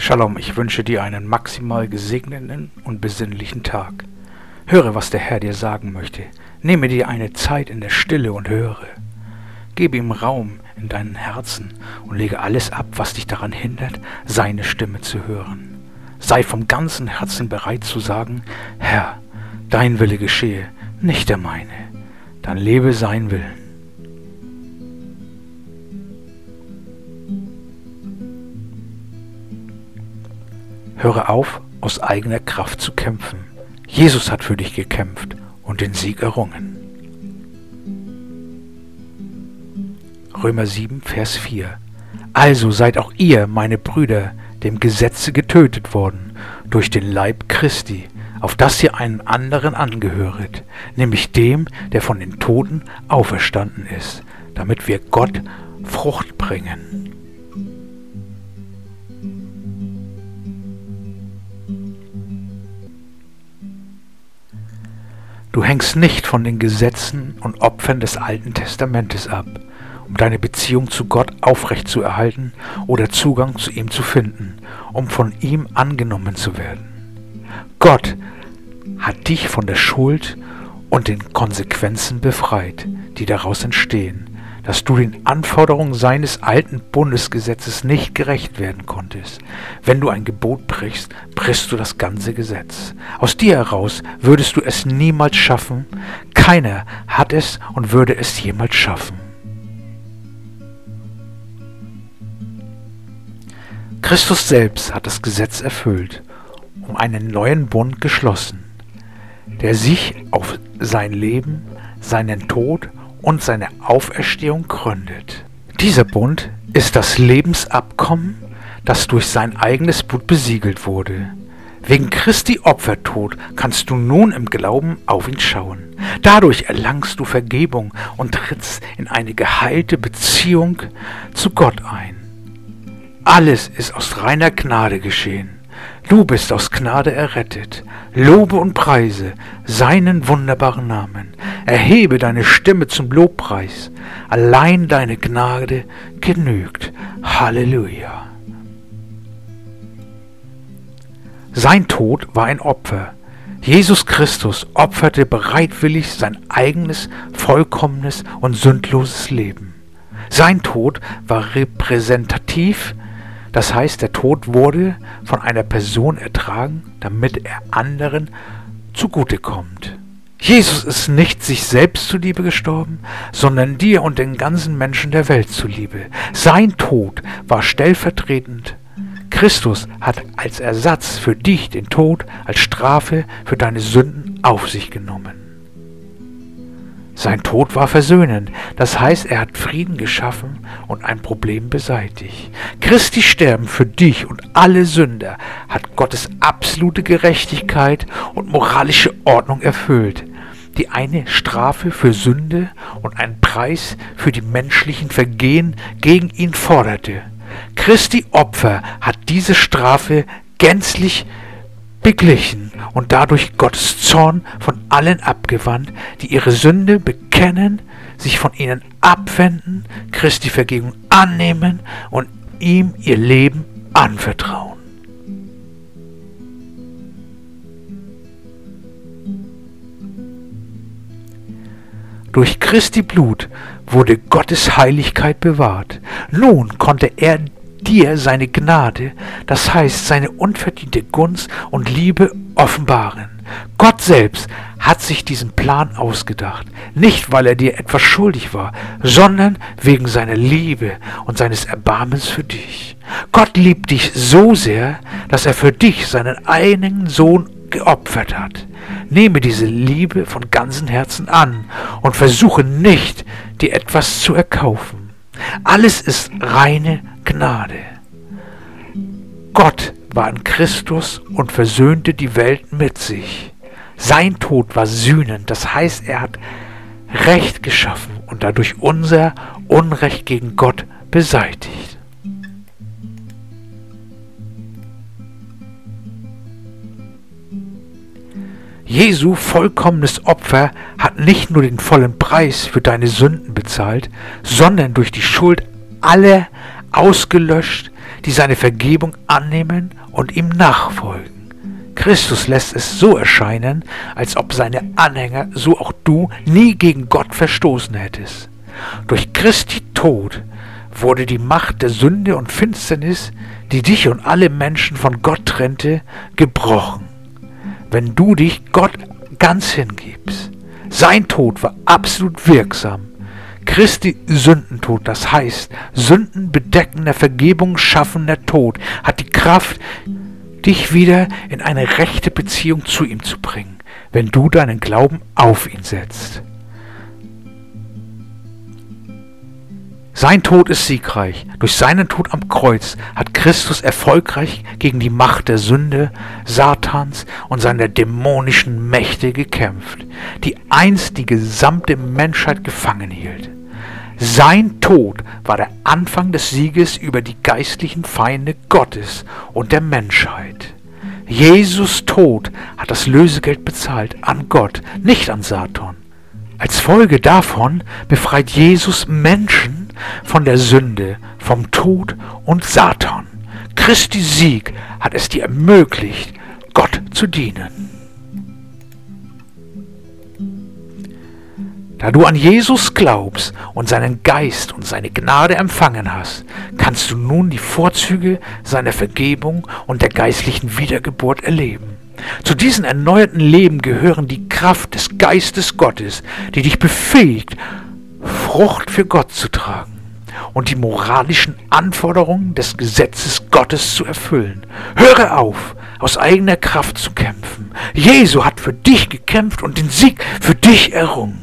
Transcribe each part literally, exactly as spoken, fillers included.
Shalom, ich wünsche dir einen maximal gesegneten und besinnlichen Tag. Höre, was der Herr dir sagen möchte. Nehme dir eine Zeit in der Stille und höre. Gebe ihm Raum in deinem Herzen und lege alles ab, was dich daran hindert, seine Stimme zu hören. Sei vom ganzen Herzen bereit zu sagen, Herr, dein Wille geschehe, nicht der meine. Dann lebe sein Willen. Höre auf, aus eigener Kraft zu kämpfen. Jesus hat für dich gekämpft und den Sieg errungen. Römer sieben, Vers vier. Also seid auch ihr, meine Brüder, dem Gesetze getötet worden, durch den Leib Christi, auf dass ihr einen anderen angehöret, nämlich dem, der von den Toten auferstanden ist, damit wir Gott Frucht bringen. Du hängst nicht von den Gesetzen und Opfern des Alten Testamentes ab, um deine Beziehung zu Gott aufrechtzuerhalten oder Zugang zu ihm zu finden, um von ihm angenommen zu werden. Gott hat dich von der Schuld und den Konsequenzen befreit, die daraus entstehen, dass du den Anforderungen seines alten Bundesgesetzes nicht gerecht werden konntest. Wenn du ein Gebot brichst, brichst du das ganze Gesetz. Aus dir heraus würdest du es niemals schaffen. Keiner hat es und würde es jemals schaffen. Christus selbst hat das Gesetz erfüllt, um einen neuen Bund geschlossen, der sich auf sein Leben, seinen Tod und seine Auferstehung gründet. Dieser Bund ist das Lebensabkommen, das durch sein eigenes Blut besiegelt wurde. Wegen Christi Opfertod kannst du nun im Glauben auf ihn schauen. Dadurch erlangst du Vergebung und trittst in eine geheilte Beziehung zu Gott ein. Alles ist aus reiner Gnade geschehen. Du bist aus Gnade errettet. Lobe und preise seinen wunderbaren Namen. Erhebe deine Stimme zum Lobpreis. Allein deine Gnade genügt. Halleluja. Sein Tod war ein Opfer. Jesus Christus opferte bereitwillig sein eigenes, vollkommenes und sündloses Leben. Sein Tod war repräsentativ. Das heißt, der Tod wurde von einer Person ertragen, damit er anderen zugutekommt. Jesus ist nicht sich selbst zuliebe gestorben, sondern dir und den ganzen Menschen der Welt zuliebe. Sein Tod war stellvertretend. Christus hat als Ersatz für dich den Tod als Strafe für deine Sünden auf sich genommen. Sein Tod war versöhnend, das heißt, er hat Frieden geschaffen und ein Problem beseitigt. Christi Sterben für dich und alle Sünder hat Gottes absolute Gerechtigkeit und moralische Ordnung erfüllt, die eine Strafe für Sünde und einen Preis für die menschlichen Vergehen gegen ihn forderte. Christi Opfer hat diese Strafe gänzlich beglichen und dadurch Gottes Zorn von allen abgewandt, die ihre Sünde bekennen, sich von ihnen abwenden, Christi Vergebung annehmen und ihm ihr Leben anvertrauen. Durch Christi Blut wurde Gottes Heiligkeit bewahrt. Nun konnte er dir seine Gnade, das heißt seine unverdiente Gunst und Liebe offenbaren. Gott selbst hat sich diesen Plan ausgedacht, nicht weil er dir etwas schuldig war, sondern wegen seiner Liebe und seines Erbarmens für dich. Gott liebt dich so sehr, dass er für dich seinen eigenen Sohn geopfert hat. Nehme diese Liebe von ganzem Herzen an und versuche nicht, dir etwas zu erkaufen. Alles ist reine Gnade. Gott war in Christus und versöhnte die Welt mit sich. Sein Tod war sühnend, das heißt, er hat Recht geschaffen und dadurch unser Unrecht gegen Gott beseitigt. Jesu vollkommenes Opfer hat nicht nur den vollen Preis für deine Sünden bezahlt, sondern durch die Schuld aller ausgelöscht, die seine Vergebung annehmen und ihm nachfolgen. Christus lässt es so erscheinen, als ob seine Anhänger, so auch du, nie gegen Gott verstoßen hättest. Durch Christi Tod wurde die Macht der Sünde und Finsternis, die dich und alle Menschen von Gott trennte, gebrochen. Wenn du dich Gott ganz hingibst. Sein Tod war absolut wirksam. Christi Sündentod, das heißt sündenbedeckender, Vergebung schaffender Tod, hat die Kraft, dich wieder in eine rechte Beziehung zu ihm zu bringen, wenn du deinen Glauben auf ihn setzt. Sein Tod ist siegreich. Durch seinen Tod am Kreuz hat Christus erfolgreich gegen die Macht der Sünde, Satans und seiner dämonischen Mächte gekämpft, die einst die gesamte Menschheit gefangen hielt. Sein Tod war der Anfang des Sieges über die geistlichen Feinde Gottes und der Menschheit. Jesus Tod hat das Lösegeld bezahlt an Gott, nicht an Satan. Als Folge davon befreit Jesus Menschen von der Sünde, vom Tod und Satan. Christi Sieg hat es dir ermöglicht, Gott zu dienen. Da du an Jesus glaubst und seinen Geist und seine Gnade empfangen hast, kannst du nun die Vorzüge seiner Vergebung und der geistlichen Wiedergeburt erleben. Zu diesem erneuerten Leben gehören die Kraft des Geistes Gottes, die dich befähigt, Frucht für Gott zu tragen und die moralischen Anforderungen des Gesetzes Gottes zu erfüllen. Höre auf, aus eigener Kraft zu kämpfen. Jesu hat für dich gekämpft und den Sieg für dich errungen.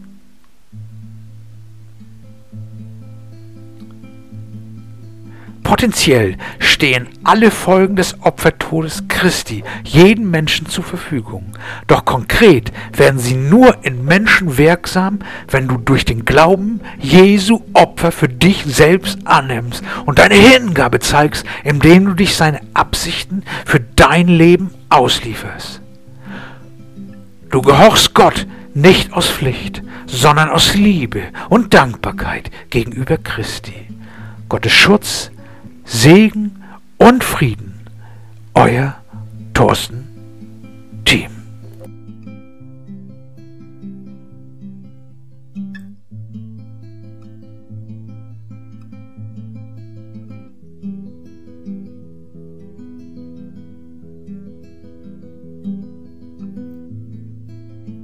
Potenziell stehen alle Folgen des Opfertodes Christi jedem Menschen zur Verfügung. Doch konkret werden sie nur in Menschen wirksam, wenn du durch den Glauben Jesu Opfer für dich selbst annimmst und deine Hingabe zeigst, indem du dich seine Absichten für dein Leben auslieferst. Du gehorchst Gott nicht aus Pflicht, sondern aus Liebe und Dankbarkeit gegenüber Christi. Gottes Schutz, Segen und Frieden. Euer Thorsten